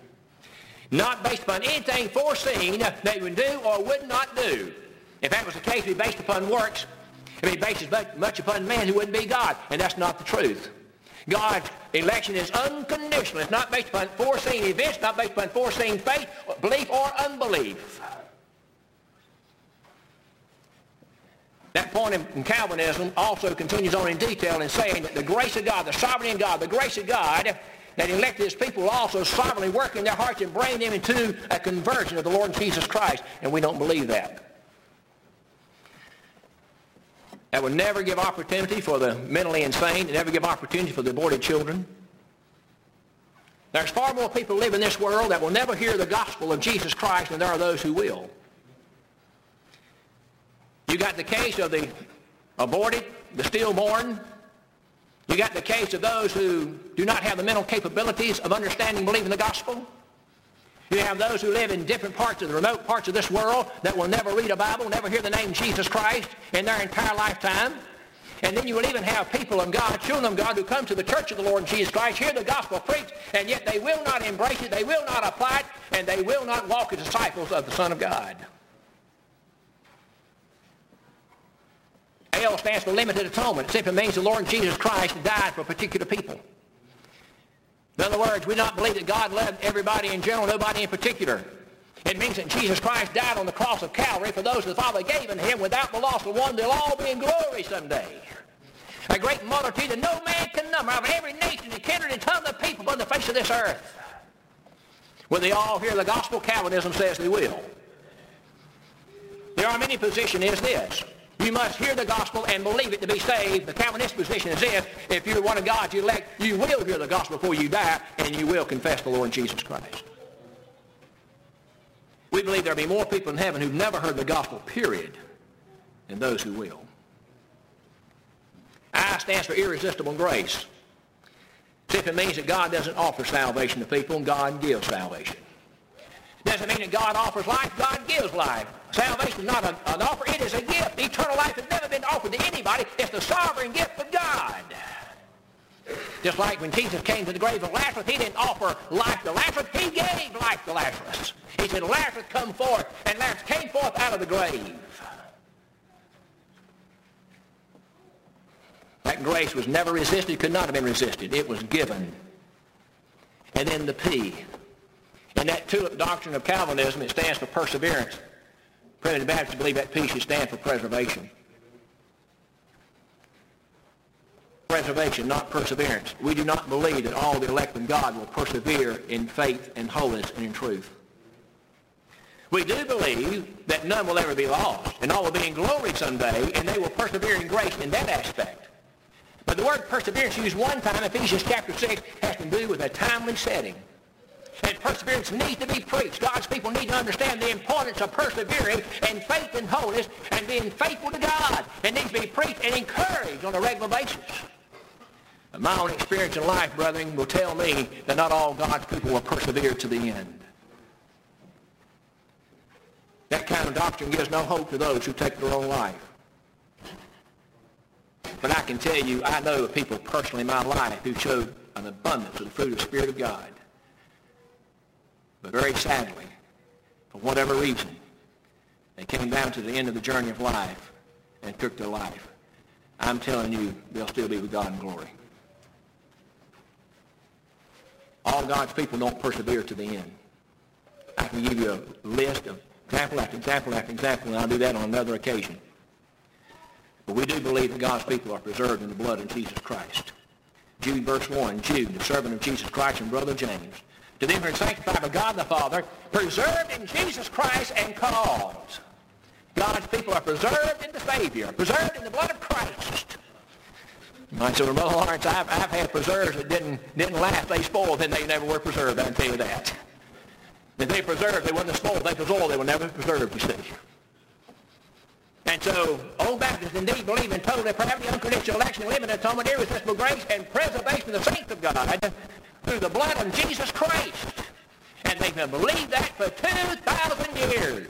Not based upon anything foreseen they would do or would not do. If that was the case, it would be based upon works. It would be based as much upon man who wouldn't be God, and that's not the truth. God's election is unconditional. It's not based upon foreseen events, not based upon foreseen faith, belief, or unbelief. That point in Calvinism also continues on in detail in saying that the grace of God, the sovereignty of God, the grace of God that elected his people will also sovereignly work in their hearts and bring them into a conversion of the Lord Jesus Christ, and we don't believe that. That would never give opportunity for the mentally insane, and never give opportunity for the aborted children. There's far more people live in this world that will never hear the gospel of Jesus Christ than there are those who will. You got the case of the aborted, the stillborn. You got the case of those who do not have the mental capabilities of understanding and believing the gospel. You have those who live in different parts of the remote parts of this world that will never read a Bible, never hear the name Jesus Christ in their entire lifetime. And then you will even have people of God, children of God, who come to the church of the Lord Jesus Christ, hear the gospel preached, and yet they will not embrace it, they will not apply it, and they will not walk as disciples of the Son of God. L stands for limited atonement. It simply means the Lord Jesus Christ died for particular people. In other words, we don't believe that God loved everybody in general, nobody in particular. It means that Jesus Christ died on the cross of Calvary for those the Father gave unto him. Without the loss of one, they'll all be in glory someday. A great multitude that no man can number, of every nation and kindred and tongue of people upon the face of this earth. Will they all hear the gospel? Calvinism says they will. The Arminian position is this. You must hear the gospel and believe it to be saved. The Calvinist position is this. If you're one of God's elect, you will hear the gospel before you die, and you will confess the Lord Jesus Christ. We believe there'll be more people in heaven who've never heard the gospel, period, than those who will. I stands for irresistible grace. Simply means that God doesn't offer salvation to people, and God gives salvation. Doesn't mean that God offers life, God gives life. Salvation is not a, an offer, it is a gift. Eternal life has never been offered to anybody. It's the sovereign gift of God. Just like when Jesus came to the grave of Lazarus, he didn't offer life to Lazarus, he gave life to Lazarus. He said, Lazarus, come forth, and Lazarus came forth out of the grave. That grace was never resisted, could not have been resisted. It was given. And then the P. In that tulip doctrine of Calvinism, it stands for perseverance. Primitive Baptists believe that P should stand for preservation. Preservation, not perseverance. We do not believe that all the elect of God will persevere in faith and holiness and in truth. We do believe that none will ever be lost, and all will be in glory someday, and they will persevere in grace in that aspect. But the word perseverance used one time, Ephesians chapter six, has to do with a timely setting. And perseverance needs to be preached. God's people need to understand the importance of persevering in faith and holiness and being faithful to God. It needs to be preached and encouraged on a regular basis. And my own experience in life, brethren, will tell me that not all God's people will persevere to the end. That kind of doctrine gives no hope to those who take their own life. But I can tell you, I know of people personally in my life who showed an abundance of the fruit of the Spirit of God. But very sadly, for whatever reason, they came down to the end of the journey of life and took their life. I'm telling you, they'll still be with God in glory. All God's people don't persevere to the end. I can give you a list of example after example after example, and I'll do that on another occasion. But we do believe that God's people are preserved in the blood of Jesus Christ. Jude verse one, Jude, the servant of Jesus Christ and brother James, to them who are sanctified by God the Father, preserved in Jesus Christ and called. God's people are preserved in the Savior, preserved in the blood of Christ. Right, so Brother Lawrence, I've, I've had preserves that didn't, didn't last. They spoiled, and they never were preserved, I can tell you that. If they preserved, they wouldn't have spoiled. If they was old, they were never preserved, you see. And so, old Baptists indeed believe in total depravity, unconditional election, limited atonement, irresistible grace, and preservation of the saints of God through the blood of Jesus Christ. And they've believed that for two thousand years.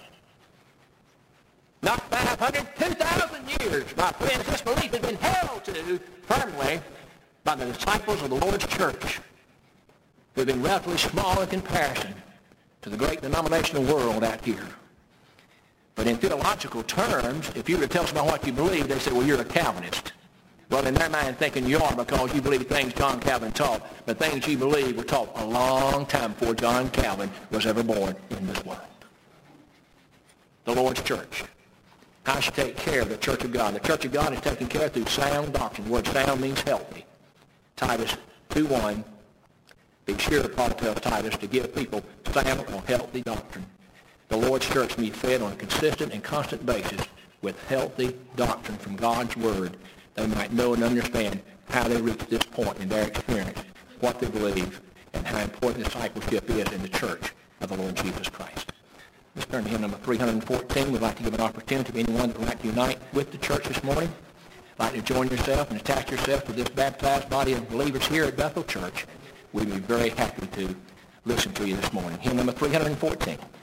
Not five hundred, two thousand years, my friends. This belief has been held to firmly by the disciples of the Lord's church, who have been relatively small in comparison to the great denominational world out here. But in theological terms, if you were to tell someone what you believe, they say, well, you're a Calvinist. Well, in their mind, thinking you are because you believe things John Calvin taught, but things you believe were taught a long time before John Calvin was ever born in this world. The Lord's church. How should take care of the church of God? The church of God is taken care of through sound doctrine. The word sound means healthy. Titus two one, be sure, Paul tells Titus, to give people sound or healthy doctrine. The Lord's church be fed on a consistent and constant basis with healthy doctrine from God's Word. They might know and understand how they reach this point in their experience, what they believe, and how important discipleship is in the church of the Lord Jesus Christ. Let's turn to hymn number three hundred fourteen. We'd like to give an opportunity to anyone that would like to unite with the church this morning. Like to join yourself and attach yourself to this baptized body of believers here at Bethel Church. We'd be very happy to listen to you this morning. Hymn number three hundred fourteen.